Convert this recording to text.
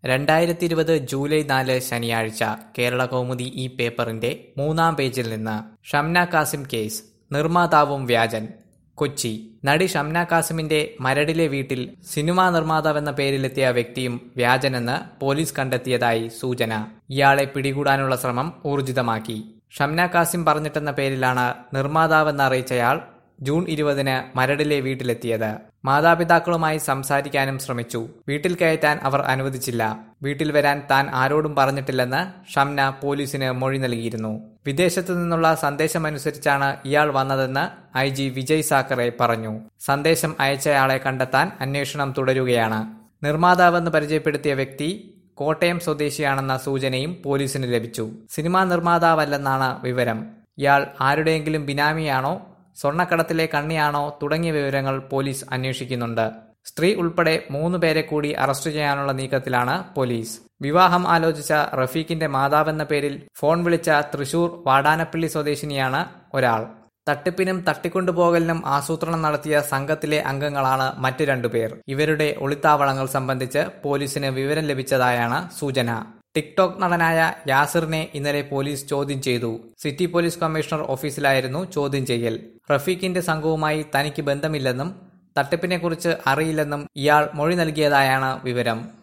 2020 July 4 ശനിയാഴ്ച കേരളകൗമുദി ഈ പേപ്പറിന്റെ 3-ാം പേജിൽ നിന്ന് ഷംന കാസിം കേസ് നിർമ്മാതാവും വ്യാജൻ. കൊച്ചി. നടി ഷംന കാസിമിന്റെ മരടിലെ വീട്ടിൽ സിനിമാ നിർമ്മാതാവെന്ന പേരിലെത്തിയ വ്യക്തിയും വ്യാജനെന്ന് പോലീസ് കണ്ടെത്തിയതായി സൂചന. ഇയാളെ പിടികൂടാനുള്ള ശ്രമം ഊർജിതമാക്കി. ഷംന കാസിം പറഞ്ഞിട്ടെന്ന പേരിലാണ് നിർമ്മാതാവെന്ന് അറിയിച്ചയാൾ ജൂൺ 20-ന് മരടിലെ വീട്ടിലെത്തിയത്. മാതാപിതാക്കളുമായി സംസാരിക്കാനും ശ്രമിച്ചു. വീട്ടിൽ കയറ്റാൻ അവർ അനുവദിച്ചില്ല. വീട്ടിൽ വരാൻ താൻ ആരോടും പറഞ്ഞിട്ടില്ലെന്ന് ഷംന പോലീസിന് മൊഴി നൽകിയിരുന്നു. വിദേശത്തു നിന്നുള്ള സന്ദേശമനുസരിച്ചാണ് ഇയാൾ വന്നതെന്ന് IG വിജയ് സാക്കറെ പറഞ്ഞു. സന്ദേശം അയച്ചയാളെ കണ്ടെത്താൻ അന്വേഷണം തുടരുകയാണ്. നിർമ്മാതാവെന്ന് പരിചയപ്പെടുത്തിയ വ്യക്തി കോട്ടയം സ്വദേശിയാണെന്ന സൂചനയും പോലീസിന് ലഭിച്ചു. സിനിമാ നിർമ്മാതാവല്ലെന്നാണ് വിവരം. ഇയാൾ ആരുടെയെങ്കിലും ബിനാമിയാണോ, സ്വർണ്ണക്കടത്തിലെ കണ്ണിയാണോ തുടങ്ങിയ വിവരങ്ങൾ പോലീസ് അന്വേഷിക്കുന്നുണ്ട്. സ്ത്രീ ഉൾപ്പെടെ 3 പേരെ കൂടി അറസ്റ്റ് ചെയ്യാനുള്ള നീക്കത്തിലാണ് പോലീസ്. വിവാഹം ആലോചിച്ച റഫീഖിന്റെ മാതാവെന്ന പേരിൽ ഫോൺ വിളിച്ച തൃശൂർ വാടാനപ്പള്ളി സ്വദേശിനിയാണ് ഒരാൾ. തട്ടിപ്പിനും തട്ടിക്കൊണ്ടുപോകലിനും ആസൂത്രണം നടത്തിയ സംഘത്തിലെ അംഗങ്ങളാണ് മറ്റ് 2 പേർ. ഇവരുടെ ഒളിത്താവളങ്ങൾ സംബന്ധിച്ച് പോലീസിന് വിവരം ലഭിച്ചതായാണ് സൂചന. ടിക്ടോക്ക് നടനായ യാസിറിനെ ഇന്നലെ പോലീസ് ചോദ്യം ചെയ്തു. സിറ്റി പോലീസ് കമ്മീഷണർ ഓഫീസിലായിരുന്നു ചോദ്യം ചെയ്യൽ. റഫീഖിന്റെ സംഘവുമായി തനിക്ക് ബന്ധമില്ലെന്നും തട്ടിപ്പിനെക്കുറിച്ച് അറിയില്ലെന്നും ഇയാൾ മൊഴി നൽകിയതായാണ് വിവരം.